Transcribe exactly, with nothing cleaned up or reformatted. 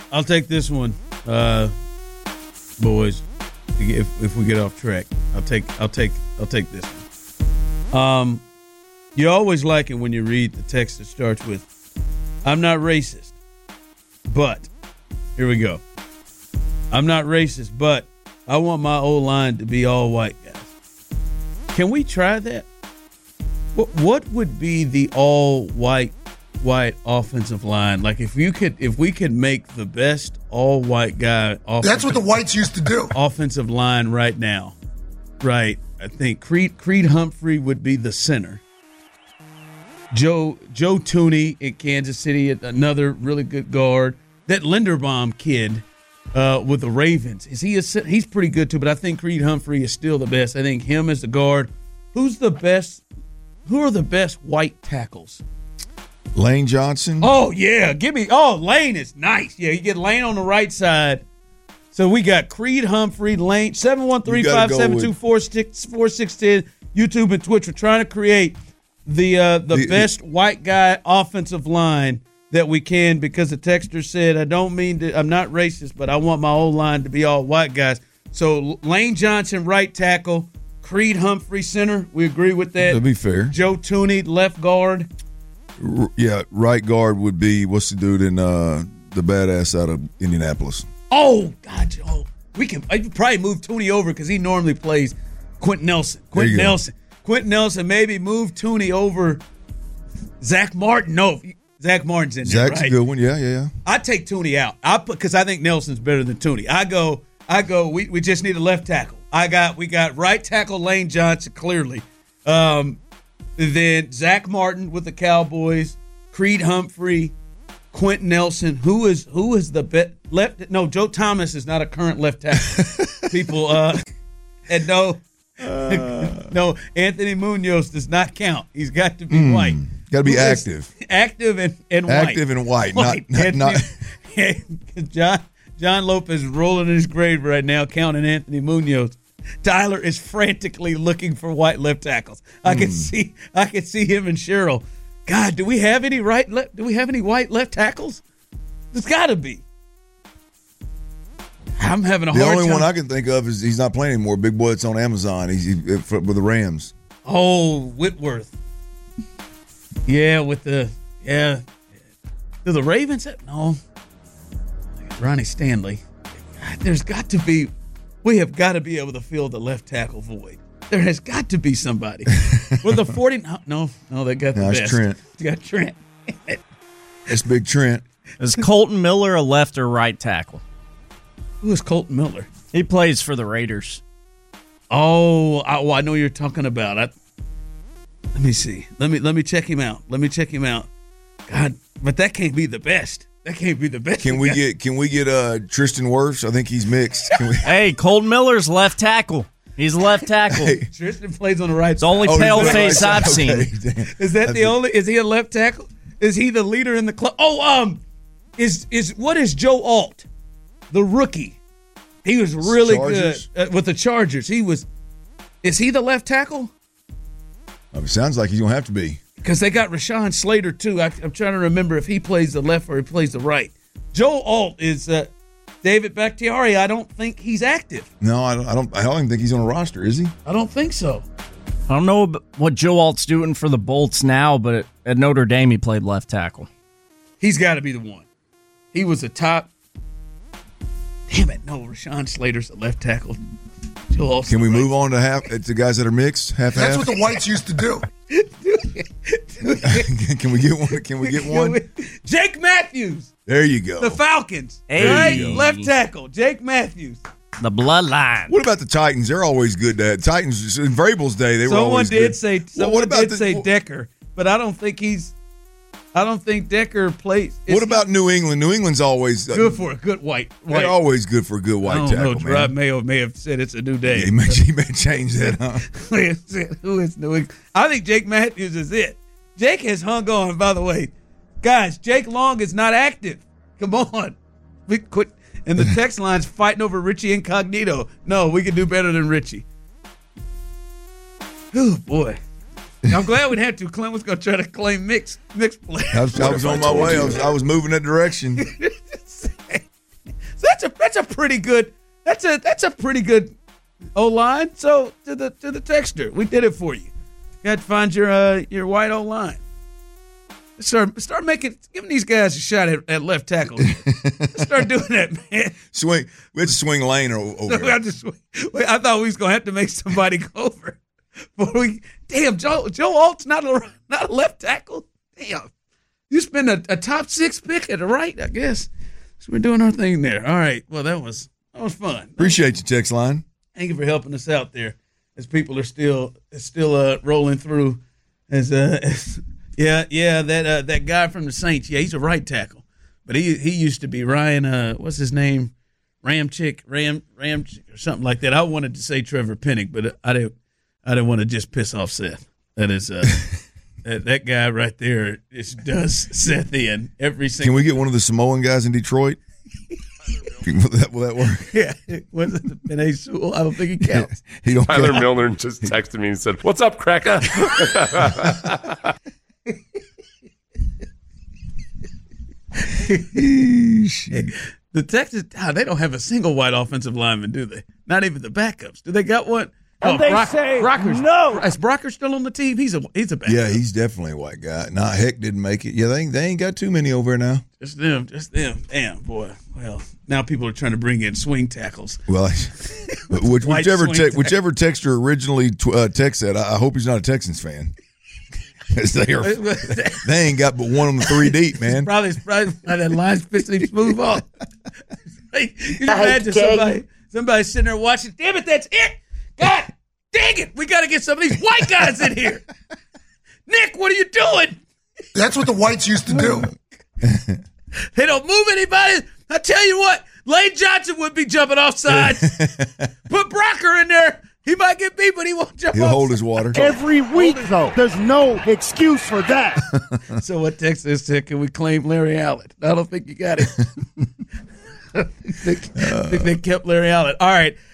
I'll take this one, uh, boys. If if we get off track, I'll take I'll take I'll take this one. Um, you always like it when you read the text that starts with, "I'm not racist, but," here we go. "I'm not racist, but I want my O-line to be all white guys." Can we try that? What what would be the all white white offensive line? Like if you could if we could make the best all white guy That's what the whites used to do. Offensive line right now. Right. I think Creed Creed Humphrey would be the center. Joe Joe Tooney in Kansas City, another really good guard. That Linderbaum kid uh, with the Ravens, is he a, he's pretty good too, but I think Creed Humphrey is still the best. I think him as the guard. Who's the best? Who are the best white tackles? Lane Johnson. Oh, yeah. Give me – oh, Lane is nice. Yeah, you get Lane on the right side. So we got Creed Humphrey, Lane, seven one three, five seven two, four six one zero, YouTube and Twitch. We're trying to create the uh, the, the best white guy offensive line that we can, because the texter said, I don't mean to – I'm not racist, but I want my old line to be all white guys. So Lane Johnson, right tackle. Creed Humphrey, center. We agree with that. That'd be fair. Joe Tooney, left guard. R- yeah, right guard would be, what's the dude in uh, the badass out of Indianapolis? Oh, God. Oh, we can I'd probably move Tooney over because he normally plays Quentin Nelson. Quentin Nelson. Go. Quentin Nelson, maybe move Tooney over Zach Martin. No, Zach Martin's in there, Zach's right? a good one. Yeah, yeah, yeah. I take Tooney out. I put because I think Nelson's better than Tooney. I go, I go, we, we just need a left tackle. I got we got right tackle Lane Johnson, clearly. Um, then Zach Martin with the Cowboys, Creed Humphrey, Quentin Nelson. Who is who is the bet left? No, Joe Thomas is not a current left tackle. People, uh, and no, uh, no, Anthony Munoz does not count. He's got to be mm, white. Got to be who active, active and, and white. Active and white, white. not not. not John John Lopez is rolling in his grave right now, counting Anthony Munoz. Tyler is frantically looking for white left tackles. I can mm. see, I can see him and Cheryl. God, do we have any right? Left, do we have any white left tackles? There's got to be. I'm having a the hard time. The only one I can think of is he's not playing anymore. Big boy, it's on Amazon. He's he, with the Rams. Oh, Whitworth. Yeah, with the yeah. Do the Ravens have no? Ronnie Stanley. There's got to be. We have got to be able to fill the left tackle void. There has got to be somebody. With the forty, no, no, they got the no, best. That's Trent. They got Trent. It's Big Trent. Is Colton Miller a left or right tackle? Who is Colton Miller? He plays for the Raiders. Oh, I, well, I know you're talking about. I, let me see. Let me let me check him out. Let me check him out. God, but that can't be the best. That can't be the best. Can we get Can we get uh, Tristan Wirfs? I think he's mixed. Can we? Hey, Colton Miller's left tackle. He's left tackle. Hey. Tristan plays on the right. It's the only oh, pale face right I've okay. seen. Is that That's the it. only? Is he a left tackle? Is he the leader in the club? Oh, um, is is what is Joe Alt, the rookie? He was really Chargers. good uh, with the Chargers. He was. Is he the left tackle? Oh, it sounds like he's gonna have to be. Because they got Rashawn Slater, too. I, I'm trying to remember if he plays the left or he plays the right. Joe Alt is uh, David Bakhtiari. I don't think he's active. No, I don't, I don't I don't even think he's on a roster, is he? I don't think so. I don't know what Joe Alt's doing for the Bolts now, but at Notre Dame he played left tackle. He's got to be the one. He was a top. Damn it. No, Rashawn Slater's a left tackle. Joe Alt's Can we right. move on to half to guys that are mixed? Half That's half? what the whites used to do. Can we get one? Can we get one? Jake Matthews. There you go. The Falcons. Hey. Right? Left tackle. Jake Matthews. The bloodline. What about the Titans? They're always good. That Titans in Vrabel's day, they were someone always did good. Say, someone well, what about did the, say well, Decker, but I don't think he's. I don't think Decker plays. What about New England? New England's always uh, good for a good white. white. They're always good for a good white I don't tackle. know. Man. Rob Mayo may have said it's a new day. Yeah, he, may, he may change that, huh? Who is New England? I think Jake Matthews is it. Jake has hung on. By the way, guys, Jake Long is not active. Come on, we quit. And the text line's fighting over Richie Incognito. No, we can do better than Richie. Oh boy. I'm glad we had to. Clint was going to try to claim mix mix play. I was, I was on my way. I was, I was moving that direction. that's a pretty good. That's a that's a pretty good O line. So to the to the texter, we did it for you. You got to find your uh, your white O line. Start start making giving these guys a shot at, at left tackle. Start doing that, man. Swing. We had to swing lane over. No, we have to swing. Wait, I thought we was gonna have to make somebody go over. Before we, damn, Joe Joe Alt's not a not a left tackle. Damn, you spend a, a top six pick at the right, I guess. So we're doing our thing there. All right. Well, that was that was fun. Appreciate you, text line. Thank you for helping us out there, as people are still still uh, rolling through. As, uh, as yeah, yeah, that uh, that guy from the Saints. Yeah, he's a right tackle, but he he used to be Ryan. Uh, what's his name? Ramchick, Ram Ramchick, or something like that. I wanted to say Trevor Pennick, but I didn't. I didn't want to just piss off Seth. That is uh, that, that guy right there. Just does Seth in every single. Can we get one of the Samoan guys in Detroit? will, that, will that work? Yeah, was it the Penei Sewell? I don't think he counts. he don't Tyler count. Milner just texted me and said, "What's up, cracker?" The Texans, oh, they don't have a single white offensive lineman, do they? Not even the backups. Do they got one? And oh, they Brock, say Brocker's, no. Is Brocker still on the team? He's a he's a backup. Yeah, he's definitely a white guy. Nah, Heck didn't make it. Yeah, they ain't, they ain't got too many over there now. Just them, just them. Damn, boy. Well, now people are trying to bring in swing tackles. Well, which, White whichever swing te- tackle. whichever texter originally t- uh, text that, I, I hope he's not a Texans fan. 'Cause they, are, they ain't got but one on the three deep, man. Probably, probably that line's fixing to move off. Like, you can imagine somebody, somebody sitting there watching. Damn it, that's it. God dang it. We got to get some of these white guys in here. Nick, what are you doing? That's what the whites used to do. They don't move anybody. I tell you what, Lane Johnson would be jumping off sides. Put Brocker in there. He might get beat, but he won't jump He'll off hold his water. Every week, though. There's no excuse for that. So what Texas said, can we claim Larry Allen? I don't think you got it. I think, I think they kept Larry Allen. All right.